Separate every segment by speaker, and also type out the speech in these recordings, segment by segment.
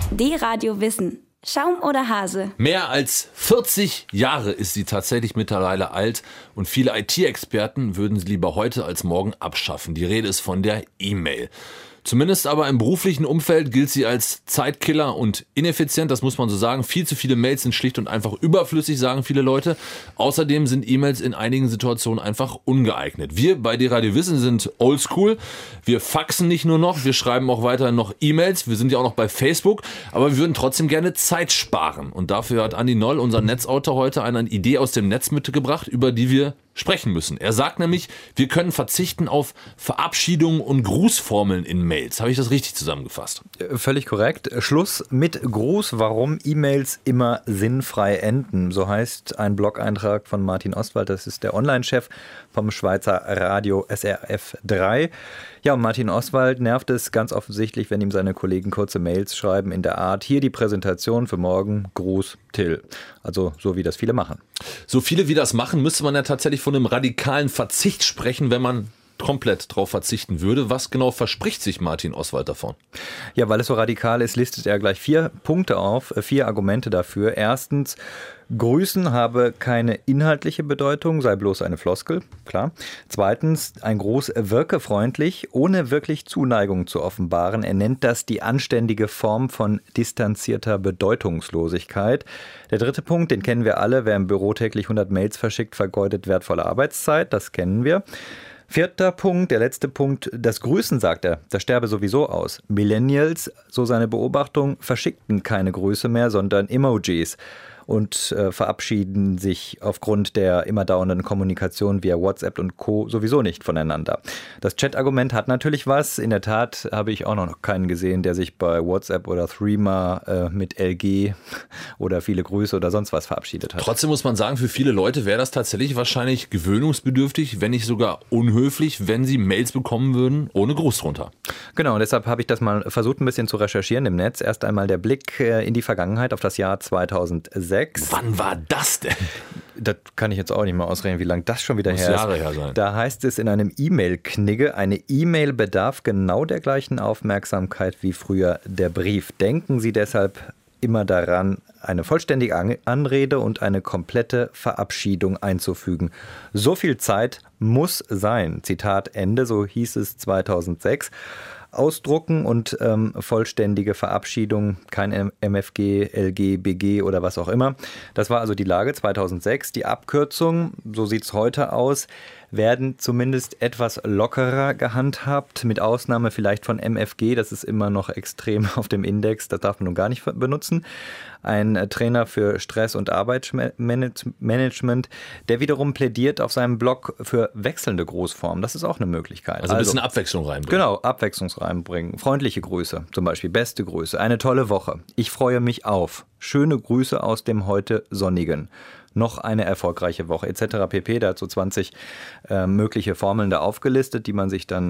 Speaker 1: D-Radio Wissen. Schaum oder Hase?
Speaker 2: Mehr als 40 Jahre ist sie tatsächlich mittlerweile alt und viele IT-Experten würden sie lieber heute als morgen abschaffen. Die Rede ist von der E-Mail. Zumindest aber im beruflichen Umfeld gilt sie als Zeitkiller und ineffizient, das muss man so sagen. Viel zu viele Mails sind schlicht und einfach überflüssig, sagen viele Leute. Außerdem sind E-Mails in einigen Situationen einfach ungeeignet. Wir bei D-Radio Wissen sind oldschool. Wir faxen nicht nur noch, wir schreiben auch weiterhin noch E-Mails. Wir sind ja auch noch bei Facebook, aber wir würden trotzdem gerne Zeit sparen. Und dafür hat Andi Noll, unser Netzautor, heute eine Idee aus dem Netz mitgebracht, über die wir sprechen müssen. Er sagt nämlich, wir können verzichten auf Verabschiedungen und Grußformeln in Mails. Habe ich das richtig zusammengefasst?
Speaker 3: Völlig korrekt. Schluss mit Gruß, warum E-Mails immer sinnfrei enden. So heißt ein Blog-Eintrag von Martin Ostwald, das ist der Online-Chef vom Schweizer Radio SRF 3. Ja, und Martin Ostwald nervt es ganz offensichtlich, wenn ihm seine Kollegen kurze Mails schreiben in der Art, hier die Präsentation für morgen, Gruß Till. Also so wie das viele machen.
Speaker 2: So viele wie das machen, müsste man ja tatsächlich von einem radikalen Verzicht sprechen, wenn man komplett drauf verzichten würde. Was genau verspricht sich Martin Ostwald davon?
Speaker 3: Ja, weil es so radikal ist, listet er gleich 4 Punkte auf, 4 Argumente dafür. Erstens, Grüßen habe keine inhaltliche Bedeutung, sei bloß eine Floskel, klar. Zweitens, ein Gruß wirke freundlich, ohne wirklich Zuneigung zu offenbaren. Er nennt das die anständige Form von distanzierter Bedeutungslosigkeit. Der dritte Punkt, den kennen wir alle, wer im Büro täglich 100 Mails verschickt, vergeudet wertvolle Arbeitszeit, das kennen wir. 4. Punkt, der letzte Punkt, das Grüßen, sagt er, das sterbe sowieso aus. Millennials, so seine Beobachtung, verschickten keine Grüße mehr, sondern Emojis und verabschieden sich aufgrund der immer dauernden Kommunikation via WhatsApp und Co. sowieso nicht voneinander. Das Chat-Argument hat natürlich was. In der Tat habe ich auch noch keinen gesehen, der sich bei WhatsApp oder Threema mit LG oder viele Grüße oder sonst was verabschiedet hat.
Speaker 2: Trotzdem muss man sagen, für viele Leute wäre das tatsächlich wahrscheinlich gewöhnungsbedürftig, wenn nicht sogar unhöflich, wenn sie Mails bekommen würden ohne Gruß drunter.
Speaker 3: Genau, und deshalb habe ich das mal versucht, ein bisschen zu recherchieren im Netz. Erst einmal der Blick in die Vergangenheit auf das Jahr 2006.
Speaker 2: Wann war das denn?
Speaker 3: Das kann ich jetzt auch nicht mal ausrechnen, wie lange das schon wieder
Speaker 2: Muss
Speaker 3: her ist.
Speaker 2: Jahre her sein.
Speaker 3: Da heißt es in einem E-Mail-Knigge, eine E-Mail bedarf genau der gleichen Aufmerksamkeit wie früher der Brief. Denken Sie deshalb immer daran, eine vollständige Anrede und eine komplette Verabschiedung einzufügen. So viel Zeit muss sein. Zitat Ende, so hieß es 2006. Ausdrucken und vollständige Verabschiedung, kein MFG, LG, BG oder was auch immer. Das war also die Lage 2006. Die Abkürzungen, so sieht es heute aus, werden zumindest etwas lockerer gehandhabt, mit Ausnahme vielleicht von MFG, das ist immer noch extrem auf dem Index, das darf man nun gar nicht benutzen. Ein Trainer für Stress- und Arbeitsmanagement, der wiederum plädiert auf seinem Blog für wechselnde Grußformen. Das ist auch eine Möglichkeit.
Speaker 2: Also ein bisschen Abwechslung reinbringen.
Speaker 3: Genau, Abwechslung reinbringen. Freundliche Grüße, zum Beispiel beste Grüße. Eine tolle Woche. Ich freue mich auf. Schöne Grüße aus dem heute Sonnigen. Noch eine erfolgreiche Woche etc. pp. Da hat so 20 mögliche Formeln da aufgelistet, die man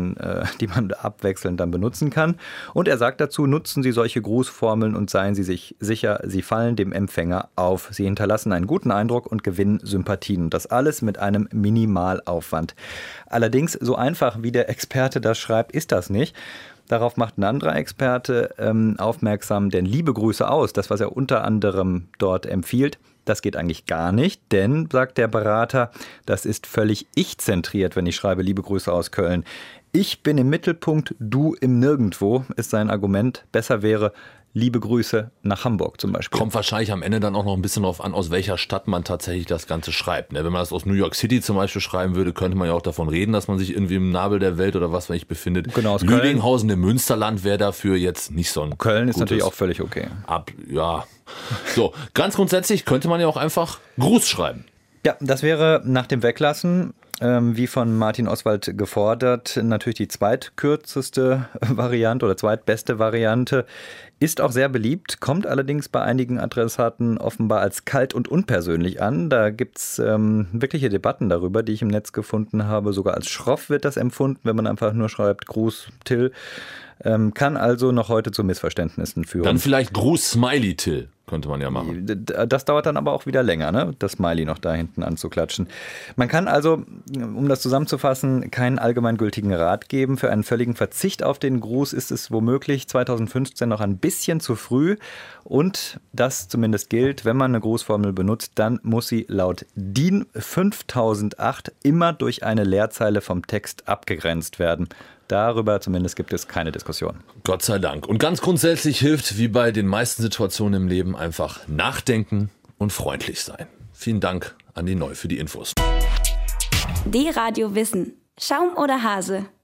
Speaker 3: abwechselnd dann benutzen kann. Und er sagt dazu, nutzen Sie solche Grußformeln und seien Sie sich sicher, sie fallen dem Empfänger auf. Sie hinterlassen einen guten Eindruck und gewinnen Sympathien. Und das alles mit einem Minimalaufwand. Allerdings, so einfach wie der Experte das schreibt, ist das nicht. Darauf macht ein anderer Experte aufmerksam, denn liebe Grüße aus, das, was er unter anderem dort empfiehlt, das geht eigentlich gar nicht, denn, sagt der Berater, das ist völlig ich-zentriert, wenn ich schreibe, liebe Grüße aus Köln. Ich bin im Mittelpunkt, du im Nirgendwo, ist sein Argument. Besser wäre, liebe Grüße nach Hamburg zum Beispiel.
Speaker 2: Kommt wahrscheinlich am Ende dann auch noch ein bisschen darauf an, aus welcher Stadt man tatsächlich das Ganze schreibt. Wenn man das aus New York City zum Beispiel schreiben würde, könnte man ja auch davon reden, dass man sich irgendwie im Nabel der Welt oder was weiß ich befindet.
Speaker 3: Genau, aus
Speaker 2: Lüdinghausen im Münsterland wäre dafür jetzt nicht so ein
Speaker 3: Köln ist natürlich auch völlig okay.
Speaker 2: Ja. So, ganz grundsätzlich könnte man ja auch einfach Gruß schreiben.
Speaker 3: Ja, das wäre nach dem Weglassen, wie von Martin Ostwald gefordert, natürlich die zweitkürzeste Variante oder zweitbeste Variante. Ist auch sehr beliebt, kommt allerdings bei einigen Adressaten offenbar als kalt und unpersönlich an. Da gibt es wirkliche Debatten darüber, die ich im Netz gefunden habe. Sogar als schroff wird das empfunden, wenn man einfach nur schreibt, Gruß Till. Kann also noch heute zu Missverständnissen führen.
Speaker 2: Dann vielleicht Gruß Smiley Till. Könnte man ja machen.
Speaker 3: Das dauert dann aber auch wieder länger, ne? Das Smiley noch da hinten anzuklatschen. Man kann also, um das zusammenzufassen, keinen allgemeingültigen Rat geben. Für einen völligen Verzicht auf den Gruß ist es womöglich 2015 noch ein bisschen zu früh. Und das zumindest gilt, wenn man eine Grußformel benutzt, dann muss sie laut DIN 5008 immer durch eine Leerzeile vom Text abgegrenzt werden. Darüber zumindest gibt es keine Diskussion.
Speaker 2: Gott sei Dank. Und ganz grundsätzlich hilft, wie bei den meisten Situationen im Leben, einfach nachdenken und freundlich sein. Vielen Dank an die Neu für die Infos.
Speaker 1: Die Radio Wissen. Schaum oder Hase?